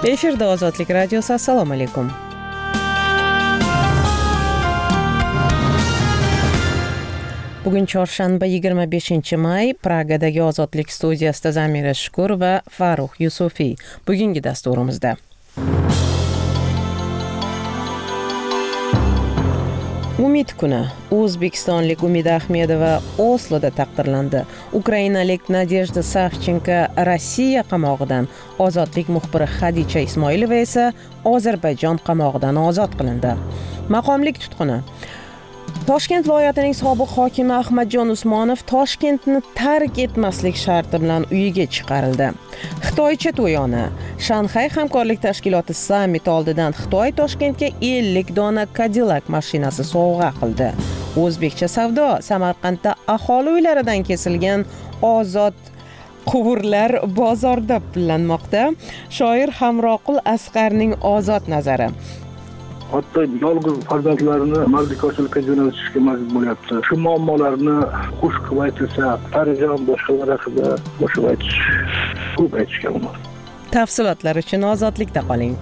Efirda Ozodlik radiosi. Assalomu alaykum. Bugun chorshanba 25-may, Pragadagi Ozodlik studiyasida Zamira Shukur va Farruh Yusufiy. Bugungi dasturimizda Umid kuni o'zbekistonlik Umida Ahmedova Osloda taqdirlandi. Ukrainalik Nadejda Savchenko Rossiya qamog'idan, Ozodlik muxbiri Xadicha Ismoilova esa Ozarbayjon qamog'idan ozod qilindi. Maqomlik tutquni Toshkent viloyatining sobiq hokimi Ahmadjon Usmonov Toshkentni tark etmaslik sharti bilan uyiga chiqarildi. Xitoycha to'yona Shanxay hamkorlik tashkiloti sammit oldidan Xitoy Toshkentga 50 dona Cadillac mashinasi sovg'a qildi. O'zbekcha savdo Samarqandda aholi uylaridan kesilgan ozod quvurlar bozorda pullanmoqda. Shoir Hamroqul Asqarning ozod nazari. Hatto yolg'iz farzandlarini mardiko'chilikka jo'natishga majbur bo'lyapti. Shu muammolarni qo'shib aytilsa, Parijon boshqalar haqida qo'shib aytish, ko'p aytishga bo'ladi. Tafsilotlar uchun Ozodlikda qoling.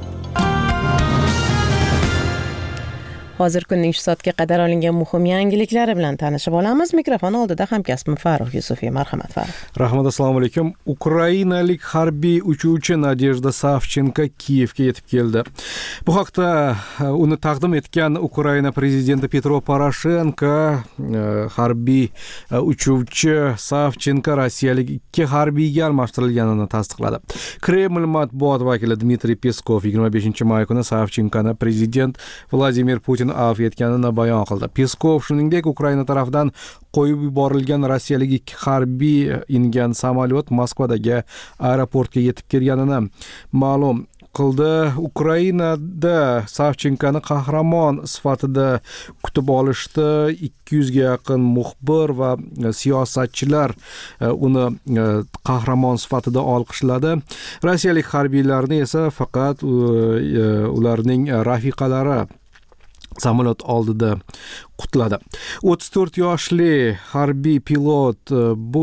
Hozir kunning shu soatga qadar olingan muhim yangiliklari bilan tanishib olamiz. Mikrofon oldida hamkasbim Farruh Yusufiy. Marhamat Farruh. Rahmat, assalomu alaykum. Ukrainalik harbiy uchuvchi Nadejda Savchenko Kiyevga yetib keldi. Bu haqda uni taqdim etgan Ukraina prezidenti Petro Poroshenko harbiy uchuvchi Savchenko rossiyalik 2 harbiyga almashtirilganini tasdiqladi. Kreml matbuot vakili Dmitriy Peskov 25-may kuni Savchenkoni prezident Vladimir Putin avf etganini bayon qildi. Peskov shuningdek Ukraina tomonidan qo'yib yuborilgan rossiyalik 2 harbiy ingan samolyot Moskvadagi aeroportga yetib kelganini ma'lum qildi. Ukrainada Savchenkoni qahramon sifatida kutib olishdi. 200 ga yaqin muxbir va siyosatchilar uni qahramon sifatida olqishladi. Rossiyalik harbiylarni esa faqat ularning rafiqalari samolyot oldida qutladi. 34 yoshli harbiy pilot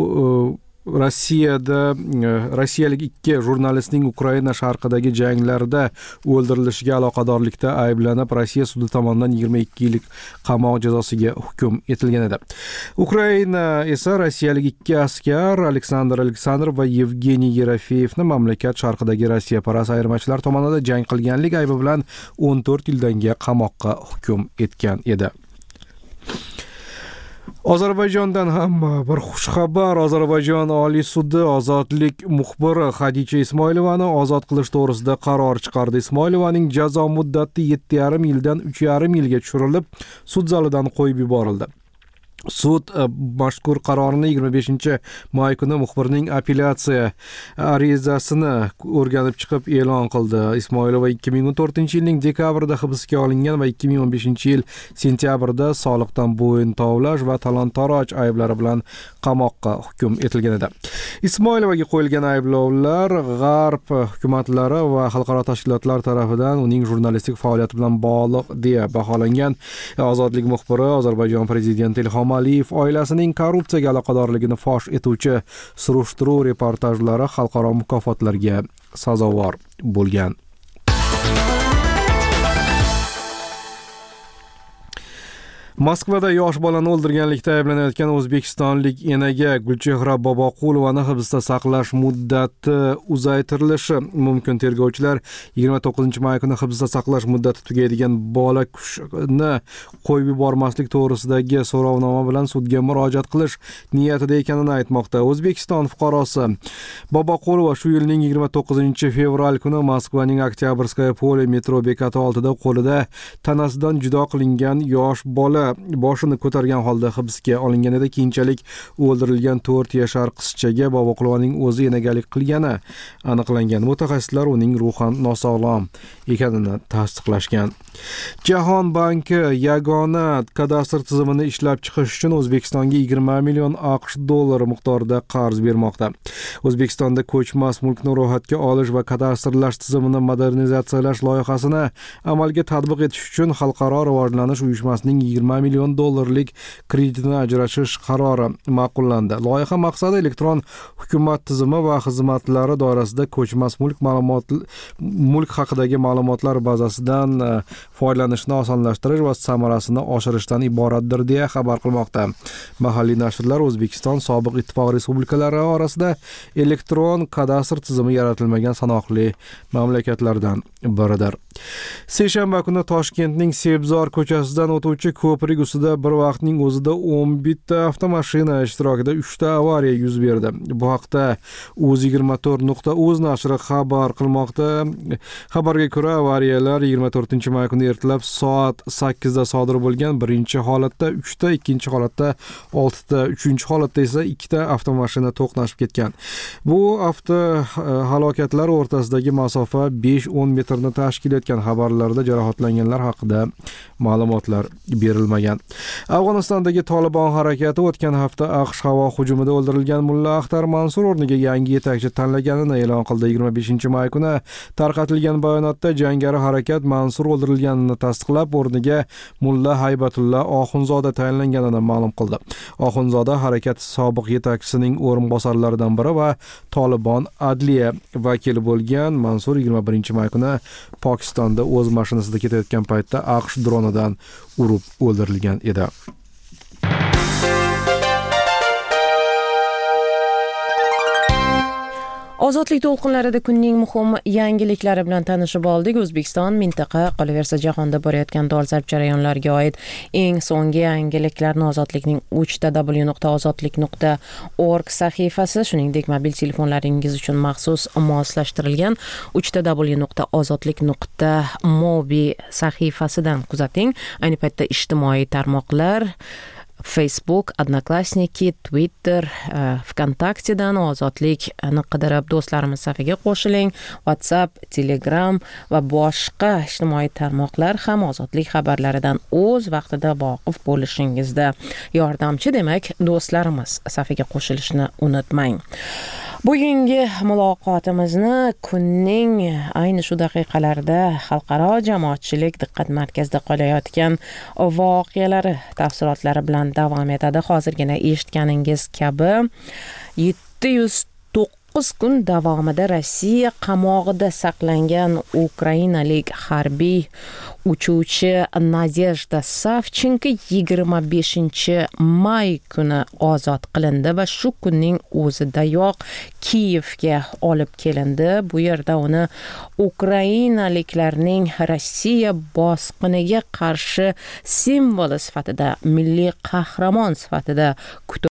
rossiyalik 2 jurnalistning Ukraina sharqidagi janglarda o'ldirilishiga aloqadorlikda ayblanib, Rossiya sudi tomonidan 22 yillik qamoq jazosiga hukm etilgan edi. Ukraina esa rossiyalik 2 askar Aleksandr va Yevgeniy Yerofeyevni mamlakat sharqidagi Rossiyaparast ayirmachilar tomonidan jang qilganlik aybi bilan 14 yildan qamoqqa hukm etgan edi. Ozarbayjondan ham bir xushxabar. Ozarbayjon Oliy sudi ozodlik muxbiri Xadicha Ismoilovani ozod qilish to'g'risida qaror chiqardi. Ismoilovaning jazo muddati 7,5 yildan 3,5 yilga tushirilib, sud zalidan qo'yib yuborildi. Sud mazkur qarorini 25-may kuni muxbirning apellyatsiya arizasini o'rganib chiqib e'lon qildi. Ismoilova 2014-yilning dekabrida hibsga olingan va 2015-yil sentyabrda soliqdan bo'yin tovlash va talon-taroj ayblari bilan qamoqqa hukm etilgan edi. Ismoilovaga qo'yilgan ayblovlar G'arb hukumatlari va xalqaro tashkilotlar tomonidan uning jurnalistik faoliyati bilan bog'liq deya baholangan. Ozodlik muxbiri Ozarbayjon prezidenti Ilhom Aliyev oilasining korrupsiyaga aloqadorligini fosh etuvchi surishtiruv reportajlari xalqaro mukofotlarga sazovor bo'lgan. Moskvada yosh bolani o'ldirganlikda ayblanayotgan o'zbekistonlik enaga Gulchehra Boboqulovani hibsda saqlash muddati uzaytirilishi mumkin. Tergovchilar 29-may kuni hibsda saqlash muddati tugaydigan bola kushni qo'yib yubormaslik to'g'risidagi so'rovnoma bilan sudga murojaat qilish niyatida ekanini aytmoqda. O'zbekiston fuqarosi Boboqulova shu yilning 29-fevral kuni Moskvaning Oktyabrskaya pole metro bekati oldida qo'lida tanasidan judo qilingan yosh bola boshini ko'targan holda hibsga olingan edi. Keyinchalik o'ldirilgan 4 yashar qizchaga Boboqulovaning o'zi enagalik qilgani aniqlangan. Mutaxassislar uning ruhan nosog'lom ekanini tasdiqlashgan. Jahon banki yagona kadastr tizimini ishlab chiqish uchun O'zbekistonga 20 million AQSh dollari miqdorida qarz bermoqda. O'zbekistonda ko'chmas mulkni ro'yxatga olish va kadastrlash tizimini modernizatsiyalash loyihasini amalga tatbiq etish uchun Xalqaro rivojlanish uyushmasining 20 $20 million kreditini ajratish qarori ma'qullandi. Loyiha maqsadi elektron hukumat tizimi va xizmatlari doirasida ko'chmas mulk haqidagi ma'lumotlar bazasidan foydalanishni osonlashtirish va samarasini oshirishdan iboratdir deya xabar qilmoqda. Mahalliy nashrlar O'zbekiston sobiq ittifoq respublikalari orasida elektron kadastr tizimi yaratilmagan sanoqli mamlakatlardan biridir. Seshanba kuni Toshkentning Sebzor ko'chasidan o'tuvchi ko'prik ustida bir vaqtning o'zida 11 ta avtomashina ishtirokida 3 ta avariya yuz berdi. Bu haqda Uz24.uz nashri xabar qilmoqda. Xabarga ko'ra, avariyalar 24-may kuni ertalab soat 8 da sodir bo'lgan. Birinchi holatda 3 ta, ikkinchi holatda 6 ta, uchinchi holatda esa 2 ta avtomashina to'qnashib ketgan. Bu halokatlar o'rtasidagi masofa 5-10 metrni tashkil etgan. Xabarlarda jarohatlanganlar haqida ma'lumotlar berilmagan. Afg'onistondagi Tolibon harakati o'tgan hafta AQSh havo hujumida o'ldirilgan Mulla Axtar Mansur o'rniga yangi yetakchi tanlaganini e'lon qildi. 25-may kuni tarqatilgan bayonotda jangari harakat Mansur o'ldirilganini tasdiqlab, o'rniga Mulla Haybatulla Oxunzoda tayinlanganini ma'lum qildi. Oxunzoda harakat sobiq yetakchisining o'rinbosarlaridan biri va Tolibon adliya vakili bo'lgan. Mansur 21-may kuni Pokistonda o'z mashinasida ketayotgan paytda AQSh dronidan urib o'ldirilgan edi. Ozodlik to'lqinlarida kunning muhim yangiliklari bilan tanishib oldik. O'zbekiston mintaqa, qolaversa jahonda borayotgan dolzarb jarayonlarga oid eng so'nggi yangiliklarni Ozodlikning www.ozodlik.org sahifasi, shuningdek mobil telefonlaringiz uchun maxsus moslashtirilgan www.ozodlik.mobi sahifasidan kuzating. Ayni paytda ijtimoiy tarmoqlar Facebook, Odnoklassniki, Twitter, VKontaktedan Ozodlikni qidirib do'stlarimiz safiga qo'shiling. WhatsApp, Telegram va boshqa ijtimoiy tarmoqlar ham Ozodlik xabarlaridan o'z vaqtida voqif bo'lishingizda yordamchi. Demak, do'stlarimiz safiga qo'shilishni unutmang. Bugungi muloqotimizni kunning ayni shu daqiqalarda xalqaro jamoatchilik diqqat markazida qolayotgan voqealari tafsilotlari bilan davom etadi. Hozirgina eshitganingiz kabi 709 kun davomida Rossiya qamog'ida saqlangan ukrainalik harbiy uchuvchi Nadejda Savchenko 25-may kuni ozod qilindi va shu kunning o'zidayoq Kiyevga olib kelindi. Bu yerda uni ukrainaliklarning Rossiya bosqiniga qarshi simboli sifatida, milliy qahramon sifatida